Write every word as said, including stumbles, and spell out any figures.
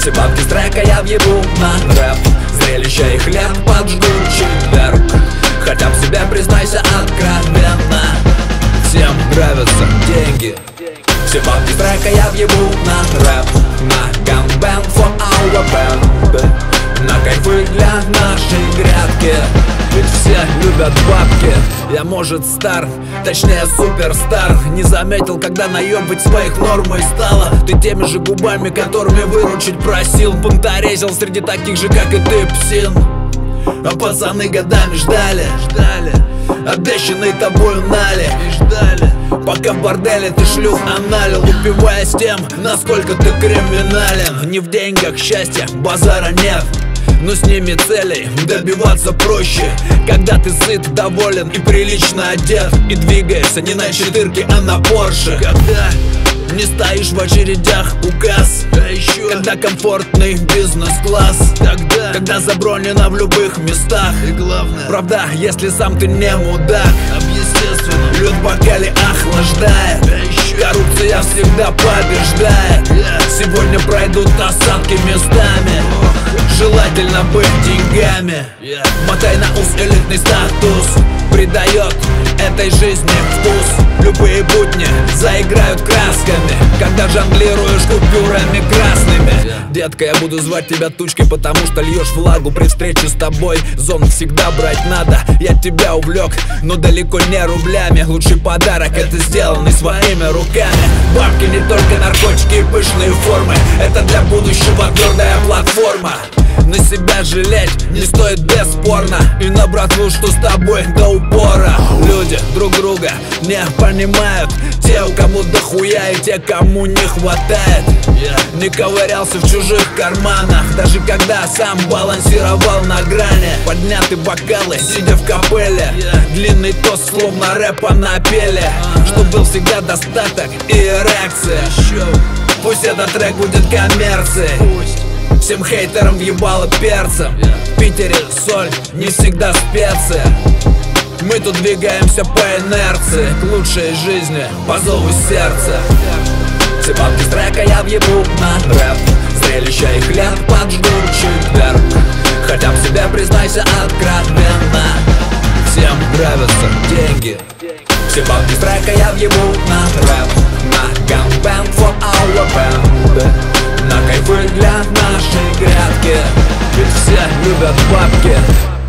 Все бабки с трека я въебу на рэп. Зрелище и хлеб под жгучий четверг. Хотя в себе признайся откровенно. Всем нравятся деньги. Все бабки с трека я въебу на рэп. На ганбэн for our band. На кайфы для нашей грядки. Ведь все любят бабки. Я, может, стар, точнее суперстар. Не заметил, когда наебать своих нормой стало. Ты теми же губами, которыми выручить просил. Понторезил среди таких же, как и ты, псин. А пацаны годами ждали, ждали обещанной тобою нали. И ждали, пока в борделе ты шлюх аналил, упиваясь тем, насколько ты криминален. Не в деньгах счастья, базара нет, но с ними целей добиваться проще. Когда ты сыт, доволен и прилично одет, и двигаешься не на четырке, а на Порше. Когда не стоишь в очередях у касс, а еще когда комфортный бизнес-класс. Тогда, когда забронено в любых местах. И главное, правда, если сам ты не мудак, естественно, лед в бокале охлаждает. А еще коррупция всегда побеждает. Сегодня пройдут осадки местами. Желательно быть деньгами. Мотай на ус элитный статус придает этой жизни вкус. Любые будни заиграют красками, когда жонглируешь купюрами красными. Детка, я буду звать тебя тучкой, потому что льешь влагу при встрече с тобой. Зон всегда брать надо, я тебя увлек, но далеко не рублями. Лучший подарок — это сделанный своими руками. Бабки не только наркотики и пышные формы, это для будущего твердая платформа. На себя жалеть не стоит бесспорно, и на братву, что с тобой до упора. Люди друг друга не понимают, те, у кому дохуя, и те, кому не хватает. Не ковырялся в чужих карманах, даже когда сам балансировал на грани. Подняты бокалы, сидя в капелле, длинный тост, словно рэпа напели. Чтоб был всегда достаток и эрекция. Пусть этот трек будет коммерцией. Всем хейтерам въебало перцем. В Питере соль, не всегда специя. Мы тут двигаемся по инерции к лучшей жизни, по зову сердца. Все бабки с трека я въебу на рэп. Зрелище и хлеб под жгучий четверг. Хотя в себе признайся откровенно. Всем нравятся деньги. Все бабки с трека я въебу на рэп. На ганбэн for our band. На кайфы для нашей грядки. Ведь все любят бабки.